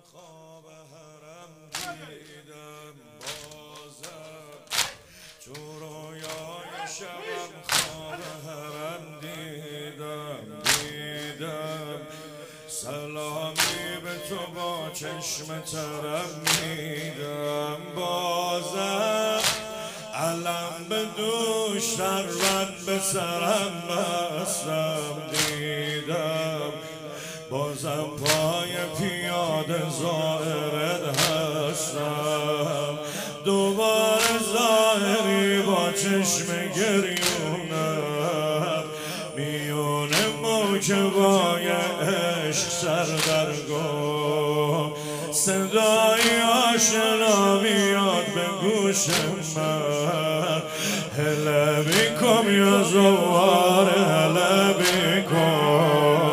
خواب حرم دیدم بازم تو رویای شبم خواب حرم دیدم سلامی به تو با چشم ترم میدم بازم علم به دوش سربت به سرم بستم دیدم بازم پای پیاده زائرت هستم دوباره ظاهری با چشم گریونم میون موکبای عشق سردرگم صدای آشنا میاد به گوش من هله بیکم یا زوار هله بیکم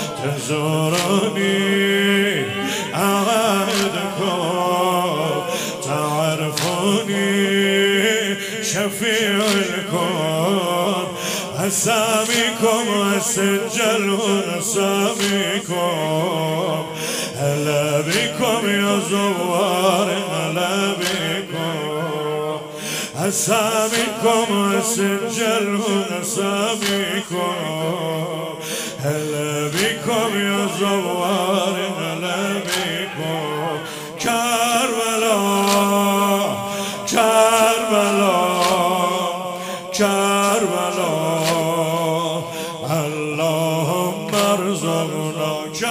تزورني أعدكم تعرفوني شفيع الكون أساميكم أسجل أساميكم هلا بكم يا زوار هلا بكم أساميكم أسجل أساميكم هلا بكم يا زوار هلا بكم كربلا كربلا كربلا اللهم ارزقنا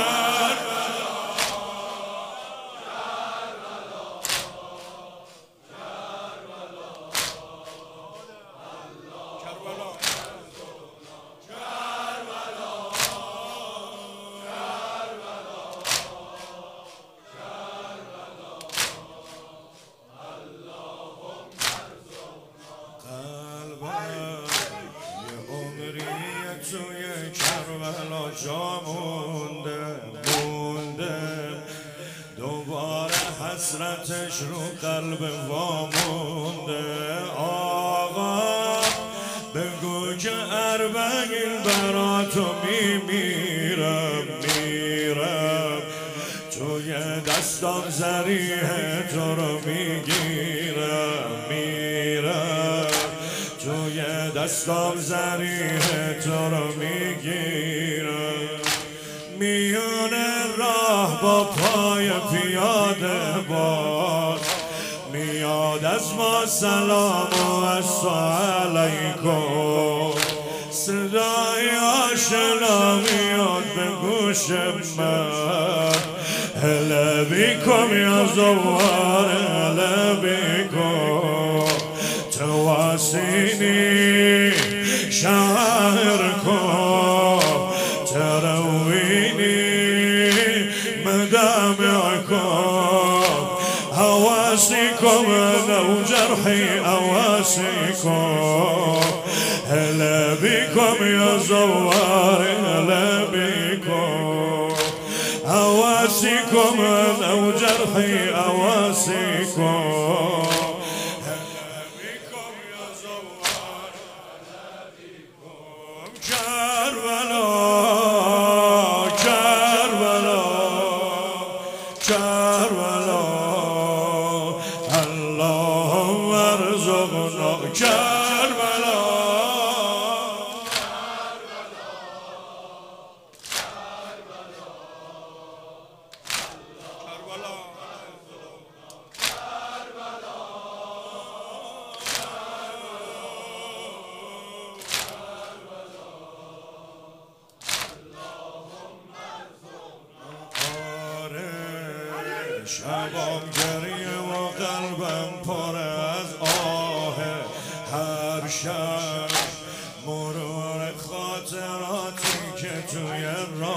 توی کربلا جا مونده دوباره حسرتش رو قلب وامونده آقا بگو که اربعین برا تو میمیرم توی دستان زریح تو رو میگیرم توی دستام زریح تو رو میگیرم میون راه با پای پیاده باز میاد از ما سلام و علیکم صدای آشنا میاد به گوش من هلا بیکم یا زوار هلا بیکم تواسيني شاعركم ترويني مدامعكم أواسيكم أنا وجرحي أواسيكم هلا بكم يا زوار هلا بكم أواسيكم أنا وجرحي أواسيكم كربلا اللهم ارزقنا كربلا شبام گریه و قلبم پر از آه هر شب مرور خاطراتی که توی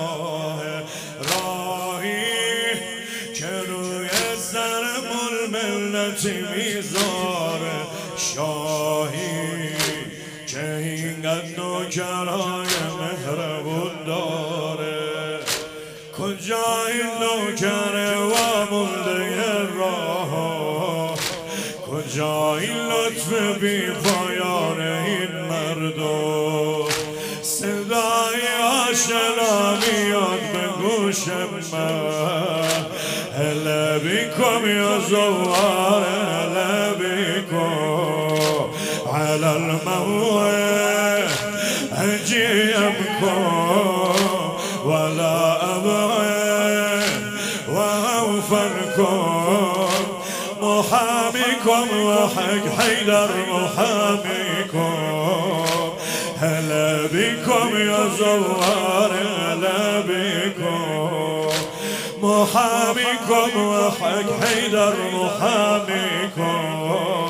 راهی که روی سر ملتی میذاره شاهی که اینقدر نوکرای مهربون داره کجا این نوکره و مونده راه کجا این لطف بی پایان این مردم صدای آشنا میاد به گوش من بكم يا زوار هلا بكم على الموت أجي أبكم ولا أبغي وأوفركم محاميكم وحق حيدر محاميكم هلا بكم يا زوار هلا بكم محاميكم وحق حيدر محاميكم